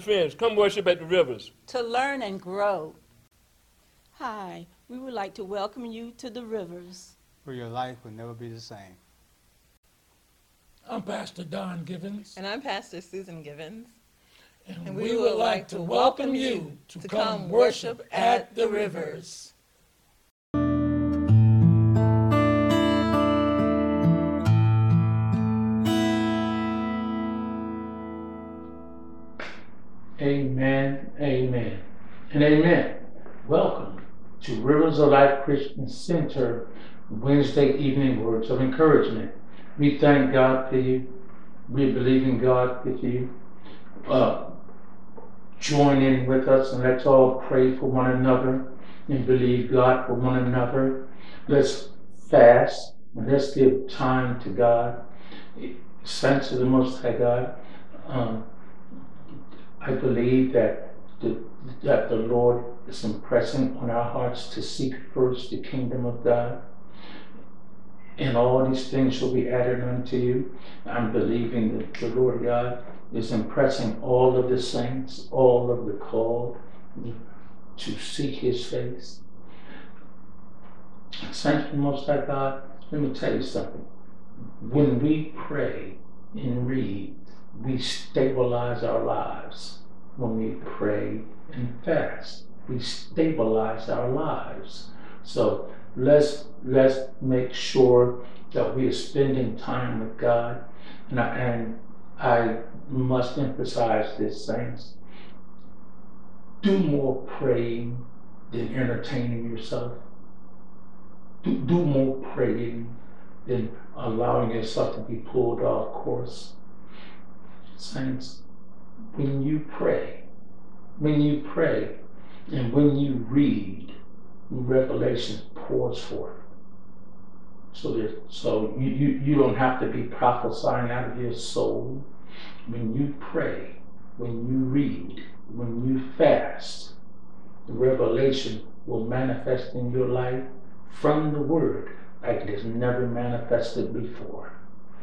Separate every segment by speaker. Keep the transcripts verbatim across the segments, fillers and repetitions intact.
Speaker 1: friends. Come worship at the rivers.
Speaker 2: To learn and grow. Hi, we would like to welcome you to the Rivers,
Speaker 3: where your life will never be the same.
Speaker 4: I'm Pastor Don Givens.
Speaker 5: And I'm Pastor Susan Givens.
Speaker 4: And, and we, we would like to welcome you to, to come worship at the Rivers.
Speaker 6: Amen, amen, and amen. Welcome to Rivers of Life Christian Center Wednesday evening words of encouragement. We thank God for you. We believe in God with you. Uh, join in with us and let's all pray for one another and believe God for one another. Let's fast and let's give time to God. Saints of the Most High God, um, I believe that the, that the Lord is impressing on our hearts to seek first the kingdom of God, and all these things shall be added unto you. I'm believing that the Lord God is impressing all of the saints, all of the called, to seek His face. Saints of the Most High God, let me tell you something. When we pray and read, we stabilize our lives. When we pray and fast, we stabilize our lives. So let's let's make sure that we are spending time with God. And I, and I must emphasize this, saints. Do more praying than entertaining yourself. Do, do more praying than allowing yourself to be pulled off course. Saints, when you pray, when you pray, and when you read, revelation pours forth. So that so you, you, you don't have to be prophesying out of your soul. When you pray, when you read, when you fast, the revelation will manifest in your life from the Word like it has never manifested before.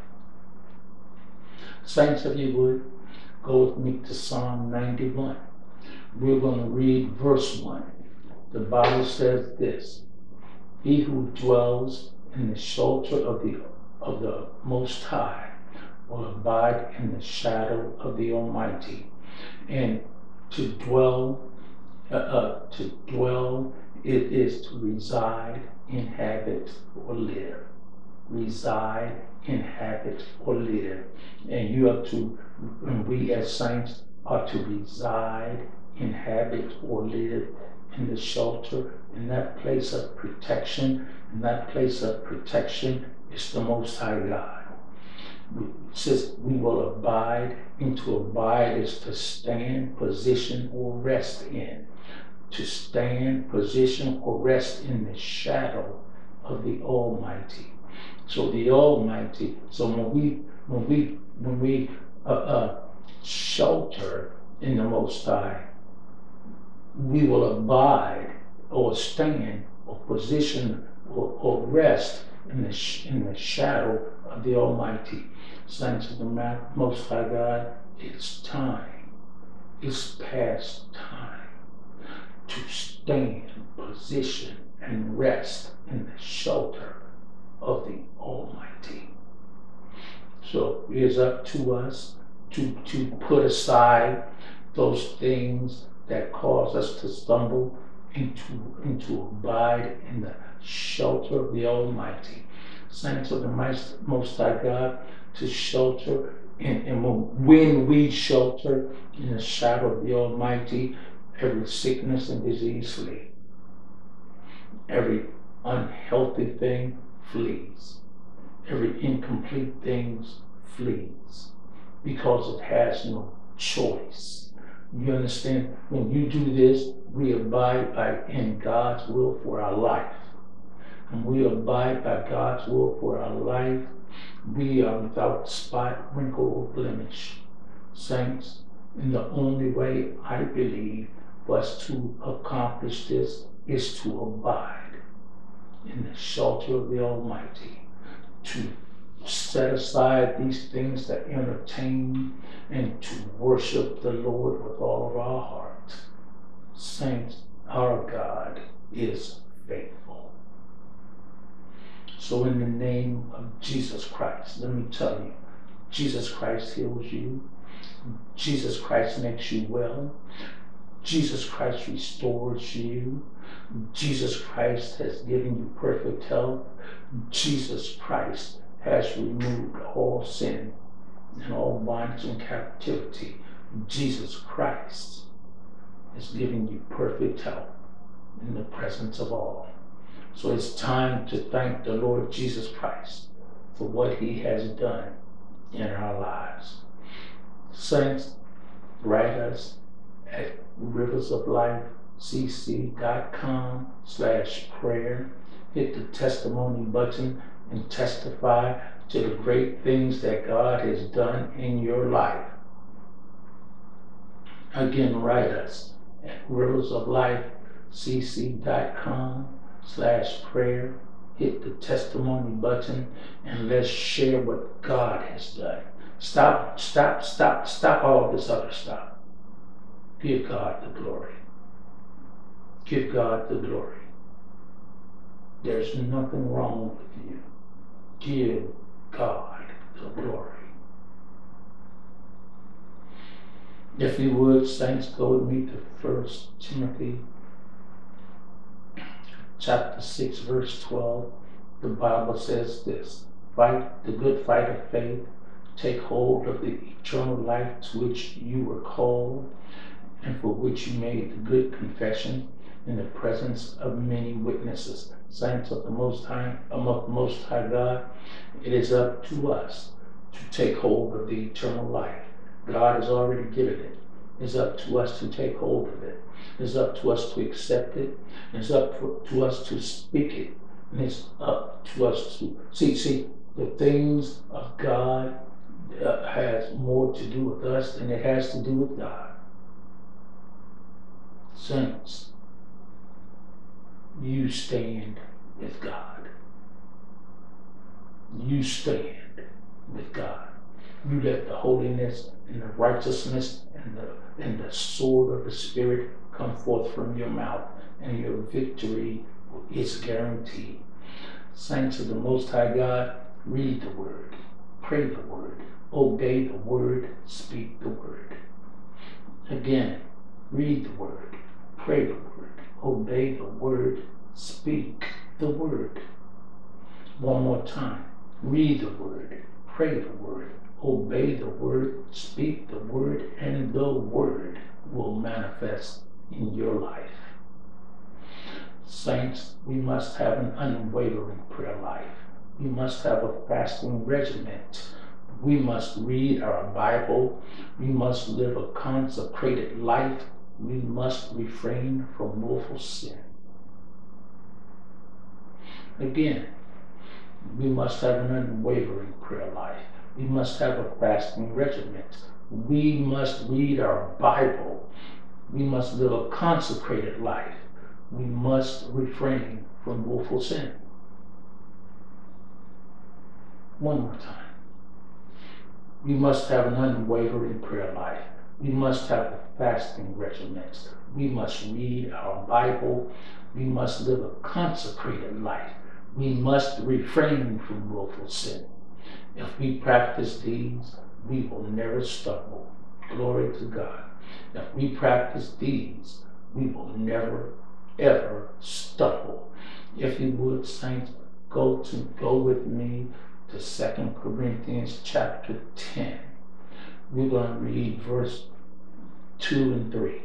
Speaker 6: Saints, if you would, go with me to Psalm ninety-one. We're going to read verse one. The Bible says this: He who dwells in the shelter of the of the Most High will abide in the shadow of the Almighty. And to dwell, uh, uh, to dwell, it is to reside, inhabit, or live. Reside, inhabit, or live. And you are to, and we as saints are to reside, inhabit, or live in the shelter, in that place of protection. And that place of protection is the Most High God. It says we will abide, and to abide is to stand, position, or rest in. To stand, position, or rest in the shadow of the Almighty. So the Almighty, so when we when we when we uh, uh, shelter in the Most High, we will abide or stand or position or, or rest in the sh- in the shadow of the Almighty. Saints of the Most High God, it's time. It's past time to stand, position, and rest in the shelter of the Almighty. So it is up to us to, to put aside those things that cause us to stumble and to, and to abide in the shelter of the Almighty. Saints of the Most High God, to shelter, and, and when we shelter in the shadow of the Almighty, every sickness and disease flee. Every unhealthy thing flees. Every incomplete thing flees because it has no choice. You understand? When you do this, we abide by in God's will for our life. And we abide by God's will for our life. We are without spot, wrinkle, or blemish. Saints, and the only way I believe for us to accomplish this is to abide in the shelter of the Almighty, to, set aside these things that entertain and to worship the Lord with all of our heart. Saints, our God is faithful. So in the name of Jesus Christ, let me tell you, Jesus Christ heals you. Jesus Christ makes you well. Jesus Christ restores you. Jesus Christ has given you perfect health. Jesus Christ has removed all sin and all bondage and captivity. Jesus Christ has given you perfect health in the presence of all. So it's time to thank the Lord Jesus Christ for what he has done in our lives. Saints, write us at riversoflifecc.com slash prayer. Hit the testimony button and testify to the great things that God has done in your life. Again, write us at riversoflifecc.com slash prayer. Hit the testimony button and let's share what God has done. Stop, stop, stop, stop all this other stuff. Give God the glory. Give God the glory. There's nothing wrong with you. Give God the glory. If you would, saints, go with me to First Timothy chapter six, verse twelve. The Bible says this: fight the good fight of faith, take hold of the eternal life to which you were called, and for which you made the good confession in the presence of many witnesses. Saints of the Most High, of the Most High God, it is up to us to take hold of the eternal life. God has already given it. It's up to us to take hold of it. It's up to us to accept it. It's up for, to us to speak it. And it's up to us to see. See, the things of God uh, has more to do with us than it has to do with God. Saints, you stand with God. You stand with God. You let the holiness and the righteousness and the and the sword of the Spirit come forth from your mouth, and your victory is guaranteed. Saints of the Most High God, read the word, pray the word, obey the word, speak the word. Again, read the word, pray the word, obey the word, speak the word. One more time, read the word, pray the word, obey the word, speak the word, and the word will manifest in your life. Saints, we must have an unwavering prayer life. We must have a fasting regimen. We must read our Bible. We must live a consecrated life. We must refrain from willful sin. Again, we must have an unwavering prayer life. We must have a fasting regimen. We must read our Bible. We must live a consecrated life. We must refrain from willful sin. One more time. We must have an unwavering prayer life. We must have a fasting regimen. We must read our Bible. We must live a consecrated life. We must refrain from willful sin. If we practice these, we will never stumble. Glory to God. If we practice these, we will never, ever stumble. If you would, saints, go to go with me to Second Corinthians chapter ten. We're going to read verse two and three.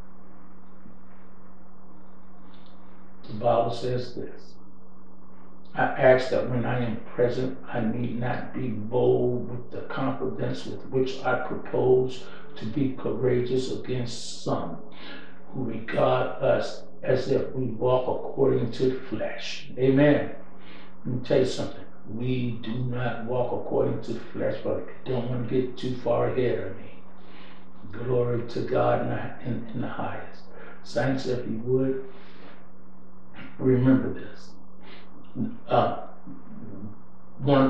Speaker 6: The Bible says this: I ask that when I am present, I need not be bold with the confidence with which I propose to be courageous against some who regard us as if we walk according to the flesh. Amen. Let me tell you something. We do not walk according to the flesh, but I don't want to get too far ahead of me. Glory to God in the, in, in the highest. Saints, if you would, remember this. Uh, one of the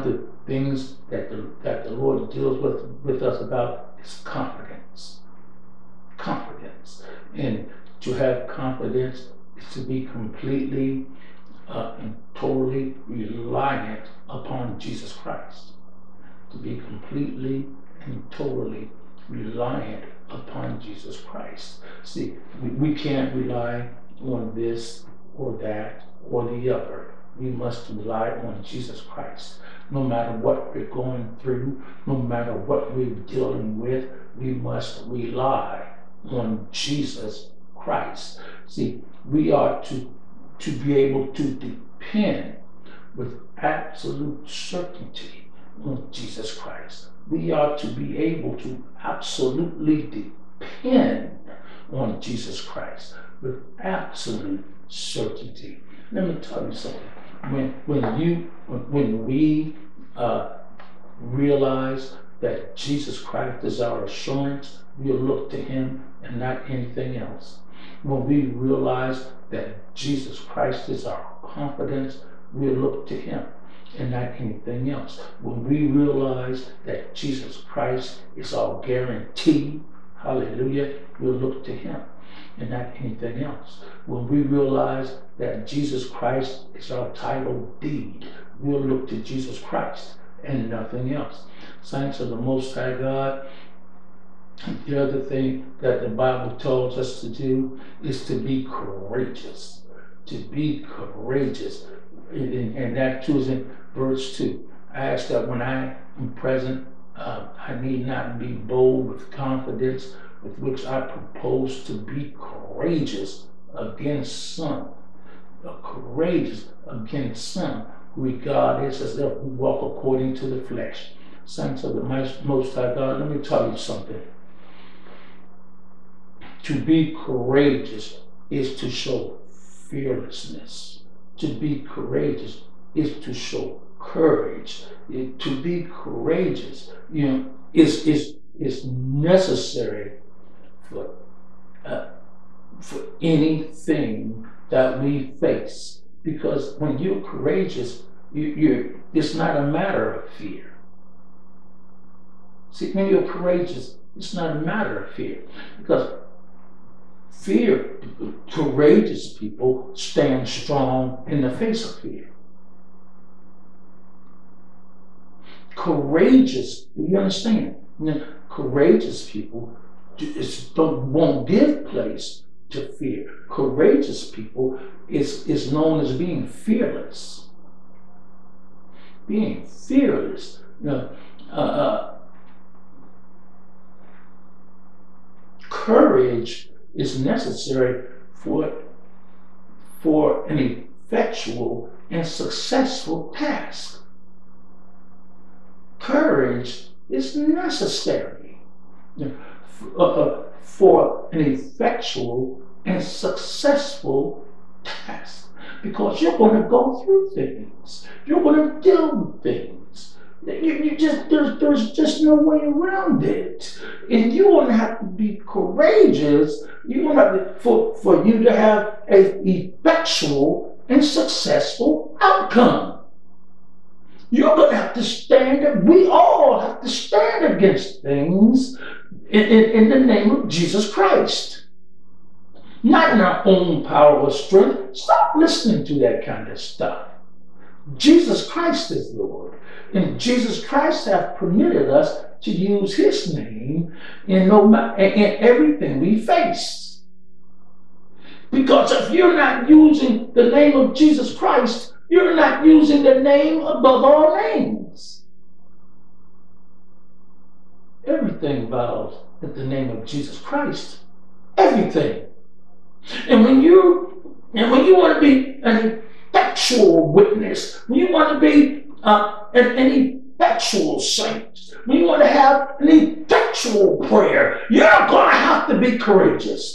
Speaker 6: things that the, that the Lord deals with, with us about is confidence. Confidence. And to have confidence is to be completely uh, and totally reliant upon Jesus Christ. To be completely and totally reliant upon Jesus Christ. See, we, we can't rely on this or that or the other. We must rely on Jesus Christ. No matter what we're going through, no matter what we're dealing with, we must rely on Jesus Christ. See, we are to, to be able to depend with absolute certainty on Jesus Christ. We are to be able to absolutely depend on Jesus Christ with absolute certainty. Let me tell you something. When when you when, when we uh, realize that Jesus Christ is our assurance, we'll look to Him and not anything else. When we realize that Jesus Christ is our confidence, we'll look to Him and not anything else. When we realize that Jesus Christ is our guarantee, hallelujah, we'll look to Him and not anything else. When we realize that Jesus Christ is our title deed, we'll look to Jesus Christ and nothing else. Saints of the Most High God, the other thing that the Bible tells us to do is to be courageous. To be courageous. And, and that too is in verse two. I ask that when I am present, uh, I need not be bold with confidence with which I propose to be courageous against some. Uh, courageous against some who regard us as if we walk according to the flesh. Saints of the Most High God, let me tell you something. To be courageous is to show fearlessness. To be courageous is to show courage. It, to be courageous, you know, is is is necessary for uh, for anything that we face. Because when you're courageous, you you it's not a matter of fear. See, when you're courageous, it's not a matter of fear. Because fear, courageous people stand strong in the face of fear. Courageous, do you understand? You know, courageous people just don't won't give place to fear. Courageous people is is known as being fearless. Being fearless. You know, uh, uh, courage is necessary for for an effectual and successful task. Courage is necessary for an effectual and successful task, because you're going to go through things. You're going to deal with things. You, you just there's there's just no way around it, and you're going to have to be courageous. You're going to have to, for for you to have an effectual and successful outcome. You're going to have to stand, we all have to stand against things in, in, in the name of Jesus Christ. Not in our own power or strength. Stop listening to that kind of stuff. Jesus Christ is Lord. And Jesus Christ has permitted us to use His name in, no, in everything we face. Because if you're not using the name of Jesus Christ, you're not using the name above all names. Everything bows at the name of Jesus Christ. Everything. And when you and when you want to be an effectual witness, when you want to be uh, an, an effectual saint, when you want to have an effectual prayer, you're going to have to be courageous.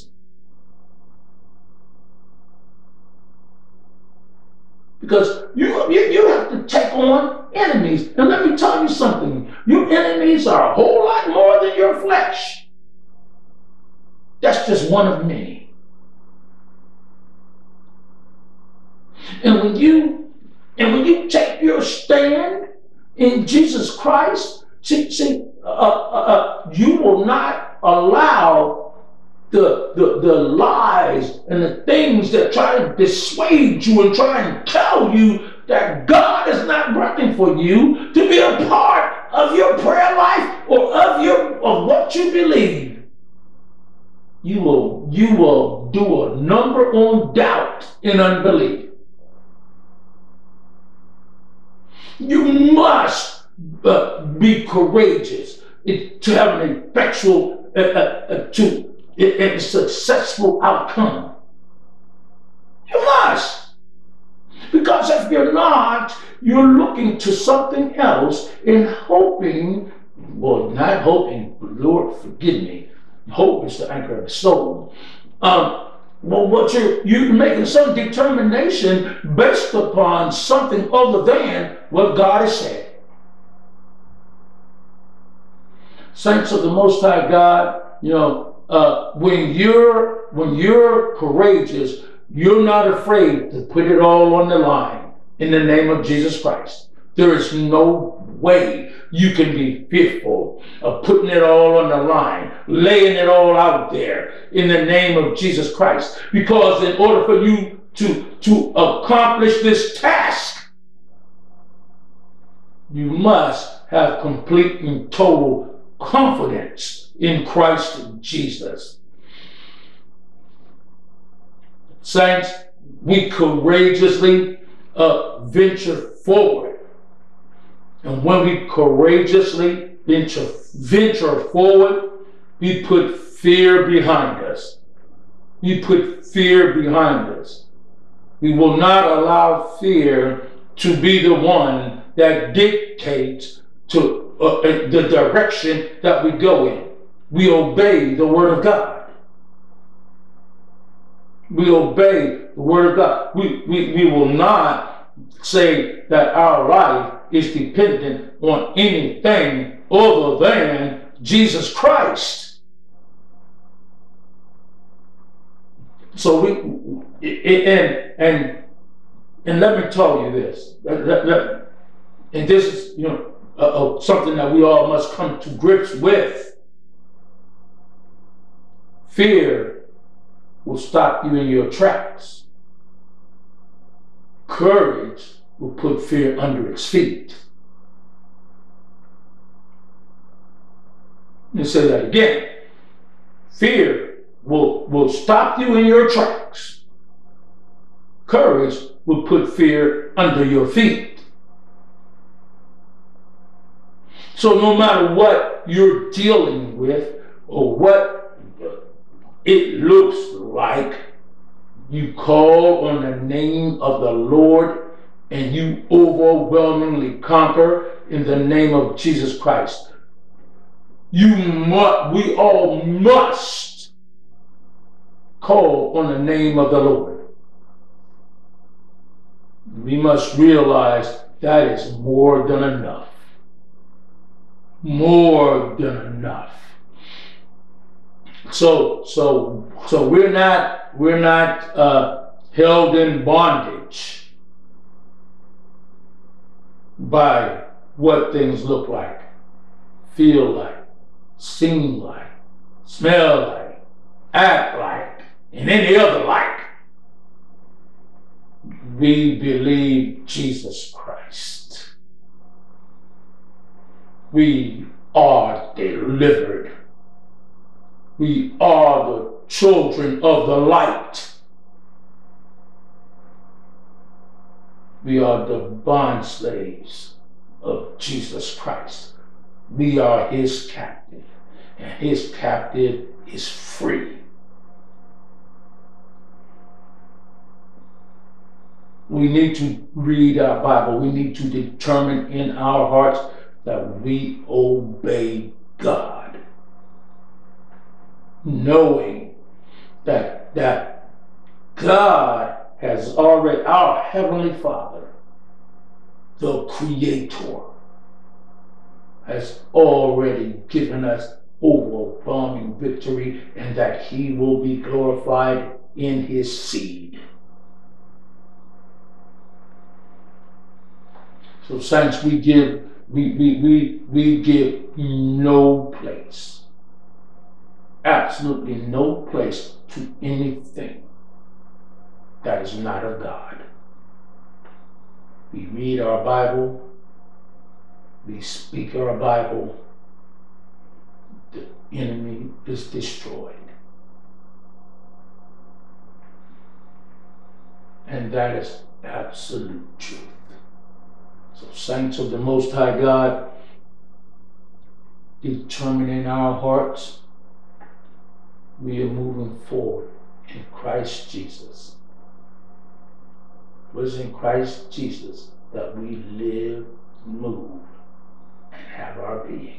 Speaker 6: Because you, you, you have to take on enemies. And let me tell you something. Your enemies are a whole lot more than your flesh. That's just one of many. And when you and when you take your stand in Jesus Christ, see, see, uh, uh, uh, you will not allow the, the, the lies and the things that try to dissuade you and try and tell you that God is not working for you to be a part of your prayer life or of your of what you believe. You will you will do a number on doubt and unbelief. You must uh, be courageous it, to have an effectual uh, uh, uh, to a, a successful outcome. You must. Because if you're not, you're looking to something else and hoping, well, not hoping, Lord, forgive me. Hope is the anchor of the soul. Um, well, what you're, you're making some determination based upon something other than what God has said. Saints of the Most High God, you know, uh, when you're when you're courageous, you're not afraid to put it all on the line in the name of Jesus Christ. There is no way you can be fearful of putting it all on the line, laying it all out there in the name of Jesus Christ. Because in order for you to, to accomplish this task, you must have complete and total confidence in Christ Jesus. Saints, we courageously uh, venture forward. And when we courageously venture, venture forward, we put fear behind us. We put fear behind us. We will not allow fear to be the one that dictates to uh, the direction that we go in. We obey the Word of God. We obey the Word of God. We, we, we will not say that our life is dependent on anything other than Jesus Christ. So we, and, and, and let me tell you this, and this is, you know, uh, uh, something that we all must come to grips with. Fear will stop you in your tracks. Courage will put fear under its feet. Let me say that again. Fear will, will stop you in your tracks. Courage will put fear under your feet. So no matter what you're dealing with or what it looks like, you call on the name of the Lord and you overwhelmingly conquer in the name of Jesus Christ. You must, we all must call on the name of the Lord. We must realize that is more than enough. More than enough. So, so, so we're not, we're not uh, held in bondage by what things look like, feel like, seem like, smell like, act like, and any other like. We believe Jesus Christ. We are delivered. We are the children of the light. We are the bond slaves of Jesus Christ. We are his captive, and his captive is free. We need to read our Bible. We need to determine in our hearts that we obey God. Knowing that, that God has already, our Heavenly Father, the Creator, has already given us overwhelming victory, and that he will be glorified in his seed. So, saints, we give we, we, we, we give no place, absolutely no place to anything that is not of God. We read our Bible, we speak our Bible, the enemy is destroyed. And that is absolute truth. So, saints of the Most High God, determine in our hearts, we are moving forward in Christ Jesus. It was in Christ Jesus that we live, move, and have our being.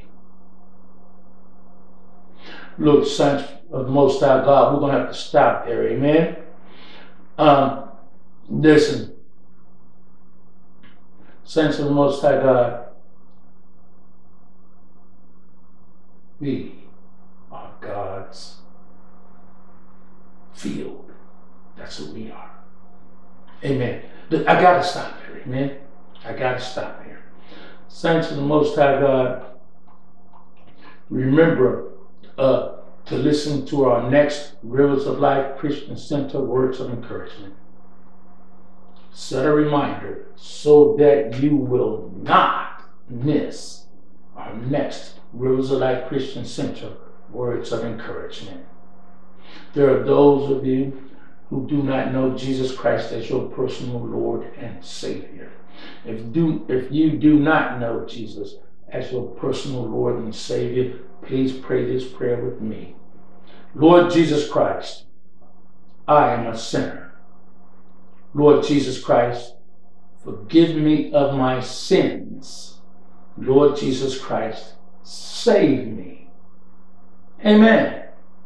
Speaker 6: Look, saints of the Most High God, we're going to have to stop there, amen? Um, listen, saints of the Most High God, we are God's field. That's who we are. Amen. Look, I gotta stop here, amen? I gotta stop here. Saints of the Most High God, remember uh, to listen to our next Rivers of Life Christian Center Words of Encouragement. Set a reminder so that you will not miss our next Rivers of Life Christian Center Words of Encouragement. There are those of you who do not know Jesus Christ as your personal Lord and Savior. If, do, if you do not know Jesus as your personal Lord and Savior, please pray this prayer with me. Lord Jesus Christ, I am a sinner. Lord Jesus Christ, forgive me of my sins. Lord Jesus Christ, save me. Amen.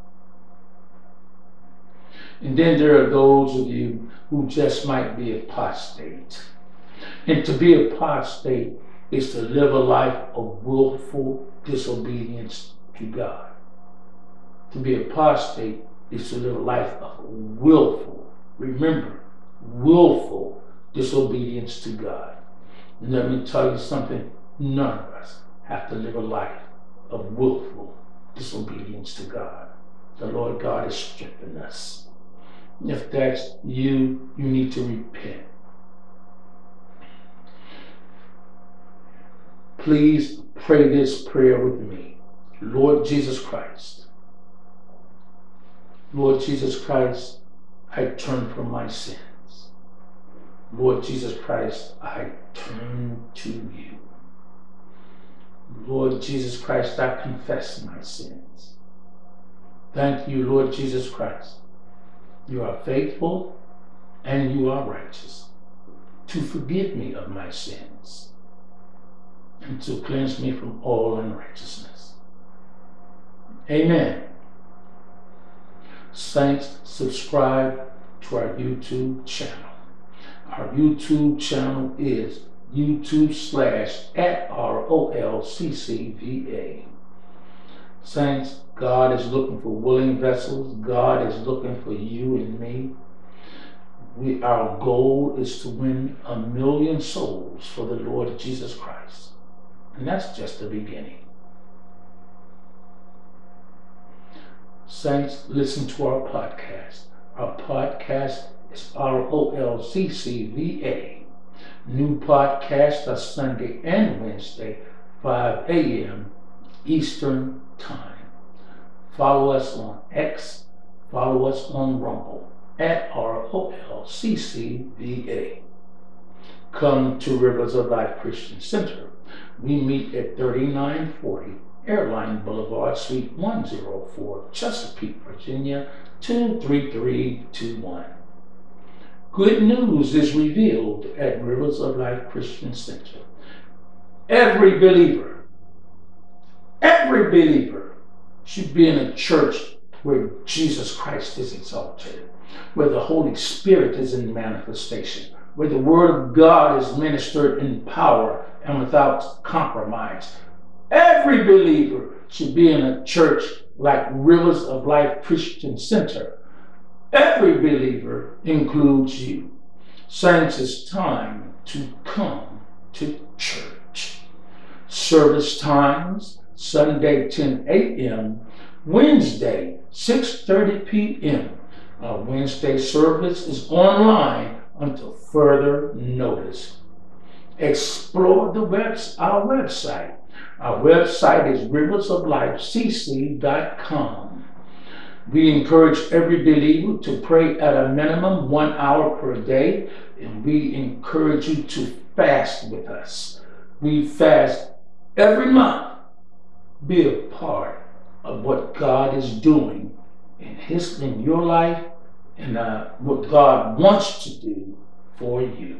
Speaker 6: And then there are those of you who just might be apostate. And to be apostate is to live a life of willful disobedience to God. To be apostate is to live a life of willful, remember, willful disobedience to God. And let me tell you something, none of us have to live a life of willful disobedience to God. The Lord God is stripping us. If that's you, you need to repent. Please pray this prayer with me. Lord Jesus Christ, Lord Jesus Christ, I turn from my sins. Lord Jesus Christ, I turn to you. Lord Jesus Christ, I confess my sins. Thank you, Lord Jesus Christ. You are faithful and you are righteous to forgive me of my sins and to cleanse me from all unrighteousness. Amen. Saints, subscribe to our YouTube channel. Our YouTube channel is YouTube slash at R O L C C V A. Saints, God is looking for willing vessels. God is looking for you and me. We, our goal is to win a million souls for the Lord Jesus Christ. And that's just the beginning. Saints, listen to our podcast. Our podcast is R O L C C V A. New podcasts are Sunday and Wednesday, five a.m. Eastern Time. Follow us on X, follow us on Rumble, at R O L C C V A. Come to Rivers of Life Christian Center. We meet at thirty-nine forty Airline Boulevard, Suite one oh four, Chesapeake, Virginia, two three three two one. Good news is revealed at Rivers of Life Christian Center. Every believer, every believer should be in a church where Jesus Christ is exalted, where the Holy Spirit is in manifestation, where the Word of God is ministered in power and without compromise. Every believer should be in a church like Rivers of Life Christian Center. Every believer includes you. Saints, it's time to come to church. Service times, Sunday ten a.m., Wednesday six thirty p.m. Our Wednesday service is online until further notice. Explore the webs- our website. Our website is rivers of life c c dot com. We encourage every believer to pray at a minimum one hour per day, and we encourage you to fast with us. We fast every month. Be a part of what God is doing in his in your life and uh, what God wants to do for you.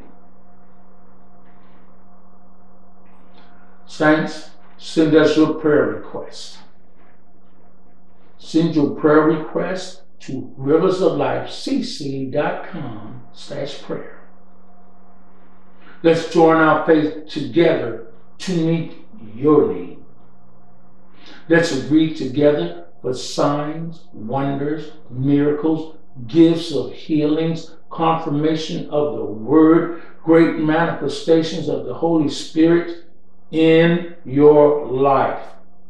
Speaker 6: Saints, send us your prayer requests. Send your prayer requests to riversoflifecc.com slash prayer. Let's join our faith together to meet your need. Let's agree together for signs, wonders, miracles, gifts of healings, confirmation of the word, great manifestations of the Holy Spirit in your life.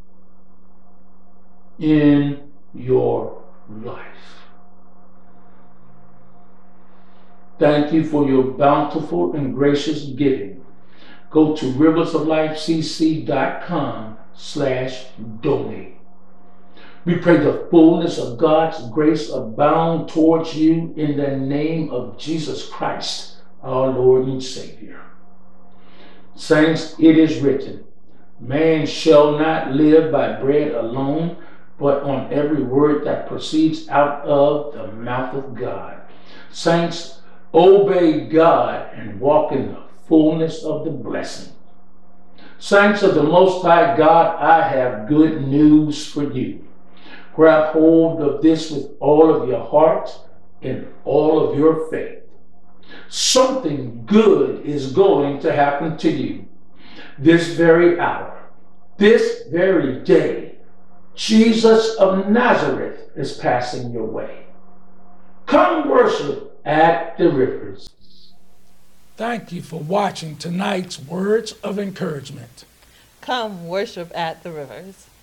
Speaker 6: In your life. Thank you for your bountiful and gracious giving. Go to riversoflifecc.com slash donate. We pray the fullness of God's grace abound towards you in the name of Jesus Christ, our Lord and Savior. Saints, it is written, man shall not live by bread alone, but on every word that proceeds out of the mouth of God. Saints, obey God and walk in the fullness of the blessing. Saints of the Most High God, I have good news for you. Grab hold of this with all of your heart and all of your faith. Something good is going to happen to you this very hour, this very day. Jesus of Nazareth is passing your way. Come worship at the rivers.
Speaker 4: Thank you for watching tonight's Words of Encouragement.
Speaker 5: Come worship at the rivers.